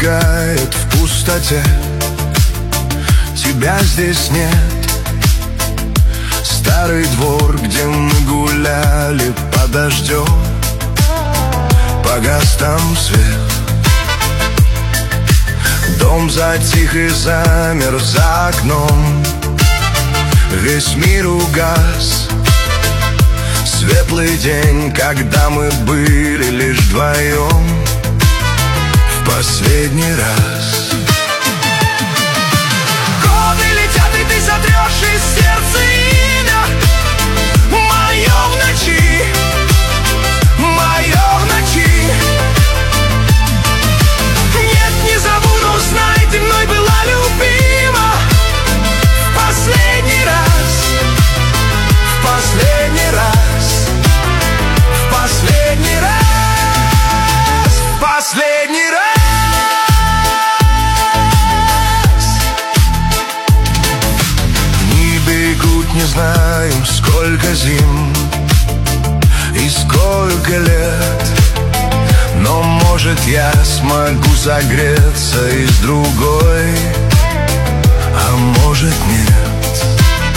мигает в пустоте. Тебя здесь нет. Старый двор, где мы гуляли под дождем, погас там свет. Дом затих и замер за окном. Весь мир угас. Светлый день, когда мы были лишь вдвоем в последний раз. Годы летят, и ты сотрешь из сердца имя мое в ночи, мое в ночи. Нет, не забуду, знай, ты мной была любима в последний раз, в последний раз, в последний раз, в последний раз. Не знаем, сколько зим и сколько лет, но, может, я смогу согреться и с другой, а может, нет.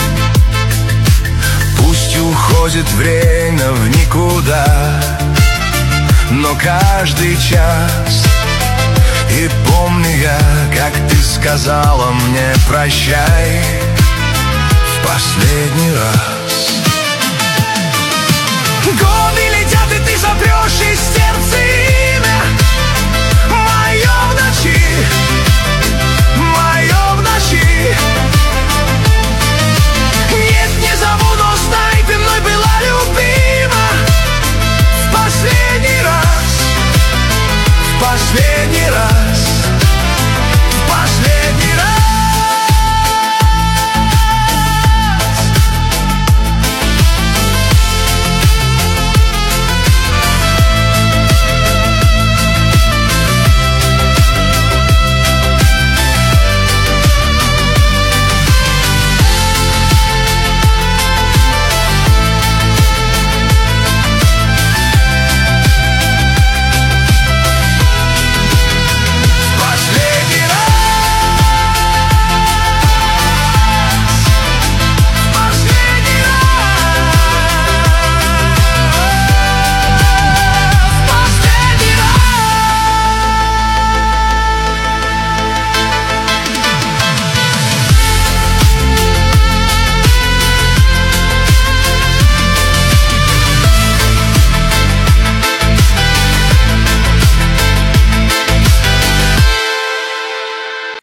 Пусть уходит время в никуда, но каждый час. И помню я, как ты сказала мне прощай последний раз.